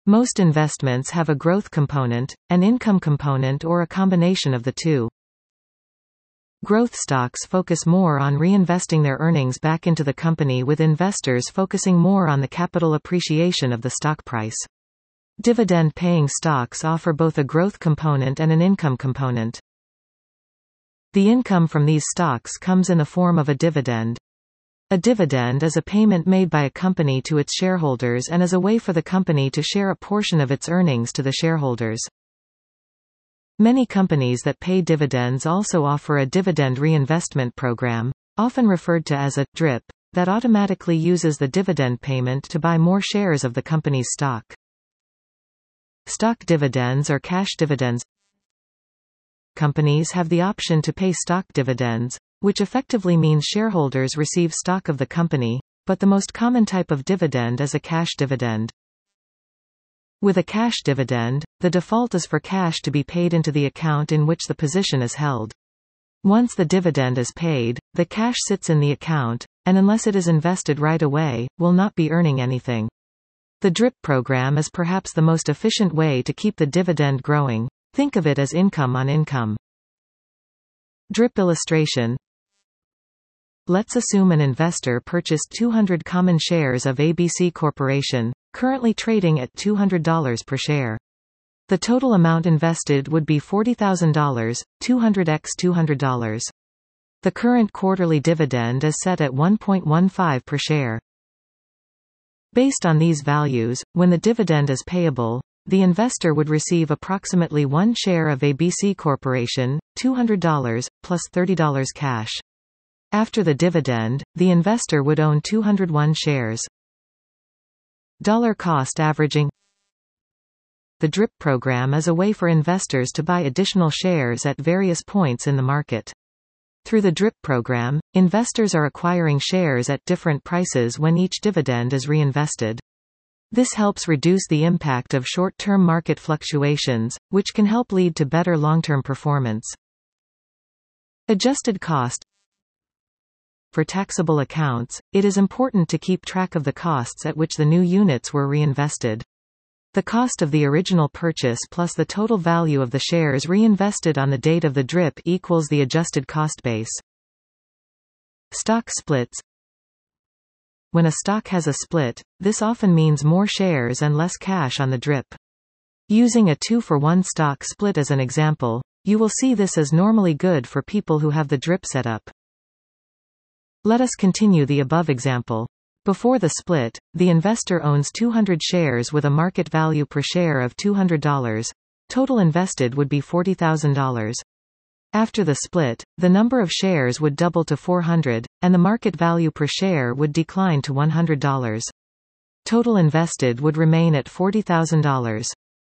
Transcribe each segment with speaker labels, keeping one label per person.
Speaker 1: Most investments have a growth component, an income component, or a combination of the two. Growth stocks focus more on reinvesting their earnings back into the company, with investors focusing more on the capital appreciation of the stock price. Dividend-paying stocks offer both a growth component and an income component. The income from these stocks comes in the form of a dividend. A dividend is a payment made by a company to its shareholders and is a way for the company to share a portion of its earnings to the shareholders. Many companies that pay dividends also offer a dividend reinvestment program, often referred to as a DRIP, that automatically uses the dividend payment to buy more shares of the company's stock. Stock dividends or cash dividends. Companies have the option to pay stock dividends, which effectively means shareholders receive stock of the company, but the most common type of dividend is a cash dividend. With a cash dividend, the default is for cash to be paid into the account in which the position is held. Once the dividend is paid, the cash sits in the account, and unless it is invested right away, will not be earning anything. The DRIP program is perhaps the most efficient way to keep the dividend growing. Think of it as income on income. DRIP illustration. Let's assume an investor purchased 200 common shares of ABC Corporation, currently trading at $200 per share. The total amount invested would be $40,000, 200x $200. The current quarterly dividend is set at 1.15 per share. Based on these values, when the dividend is payable, the investor would receive approximately 1 share of ABC Corporation, $200, plus $30 cash. After the dividend, the investor would own 201 shares. Dollar cost averaging. The DRIP program is a way for investors to buy additional shares at various points in the market. Through the DRIP program, investors are acquiring shares at different prices when each dividend is reinvested. This helps reduce the impact of short-term market fluctuations, which can help lead to better long-term performance. Adjusted cost. For taxable accounts, it is important to keep track of the costs at which the new units were reinvested. The cost of the original purchase plus the total value of the shares reinvested on the date of the DRIP equals the adjusted cost base. Stock splits. When a stock has a split, this often means more shares and less cash on the DRIP. Using a 2-for-1 stock split as an example, you will see this is normally good for people who have the DRIP set up. Let us continue the above example. Before the split, the investor owns 200 shares with a market value per share of $200. Total invested would be $40,000. After the split, the number of shares would double to 400, and the market value per share would decline to $100. Total invested would remain at $40,000.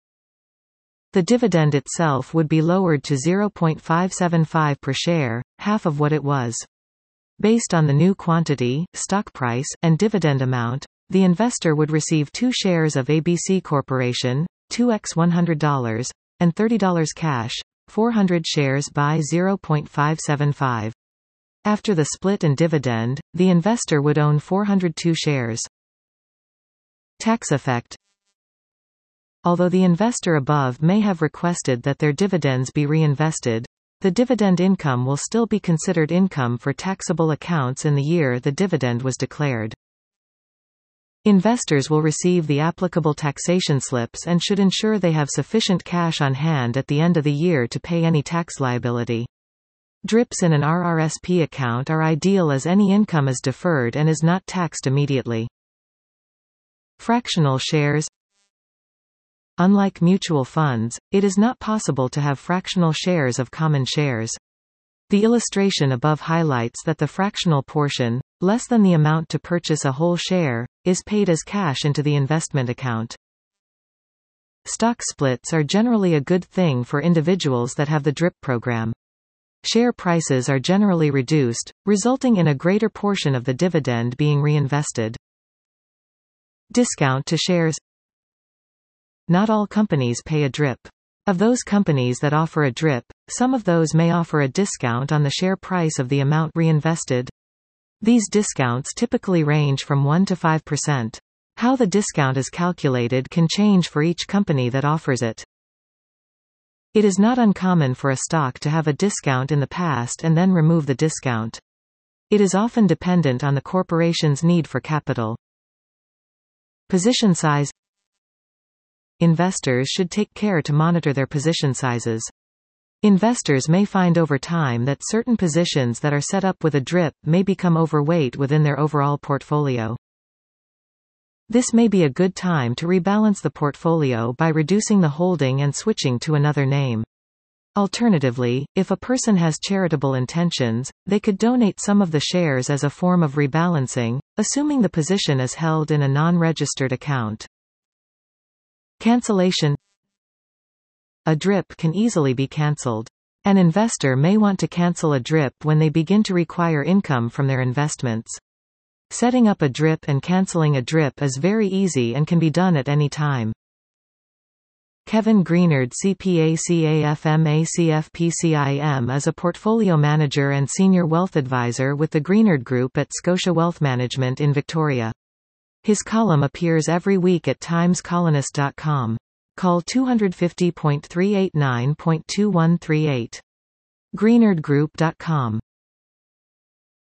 Speaker 1: The dividend itself would be lowered to 0.575 per share, half of what it was. Based on the new quantity, stock price, and dividend amount, the investor would receive 2 shares of ABC Corporation, 2x $100, and $30 cash, 400 shares by 0.575. After the split and dividend, the investor would own 402 shares. Tax effect. Although the investor above may have requested that their dividends be reinvested, the dividend income will still be considered income for taxable accounts in the year the dividend was declared. Investors will receive the applicable taxation slips and should ensure they have sufficient cash on hand at the end of the year to pay any tax liability. DRIPs in an RRSP account are ideal as any income is deferred and is not taxed immediately. Fractional shares. Unlike mutual funds, it is not possible to have fractional shares of common shares. The illustration above highlights that the fractional portion, less than the amount to purchase a whole share, is paid as cash into the investment account. Stock splits are generally a good thing for individuals that have the DRIP program. Share prices are generally reduced, resulting in a greater portion of the dividend being reinvested. Discount to shares. Not all companies pay a DRIP. Of those companies that offer a DRIP, some of those may offer a discount on the share price of the amount reinvested. These discounts typically range from 1 to 5%. How the discount is calculated can change for each company that offers it. It is not uncommon for a stock to have a discount in the past and then remove the discount. It is often dependent on the corporation's need for capital. Position size. Investors should take care to monitor their position sizes. Investors may find over time that certain positions that are set up with a DRIP may become overweight within their overall portfolio. This may be a good time to rebalance the portfolio by reducing the holding and switching to another name. Alternatively, if a person has charitable intentions, they could donate some of the shares as a form of rebalancing, assuming the position is held in a non-registered account. Cancellation. A DRIP can easily be cancelled. An investor may want to cancel a DRIP when they begin to require income from their investments. Setting up a DRIP and cancelling a DRIP is very easy and can be done at any time. Kevin Greenard CPA/CAFM/ACFP/CIM is a portfolio manager and senior wealth advisor with the Greenard Group at Scotia Wealth Management in Victoria. His column appears every week at timescolumnist.com. Call 250.389.2138. greenardgroup.com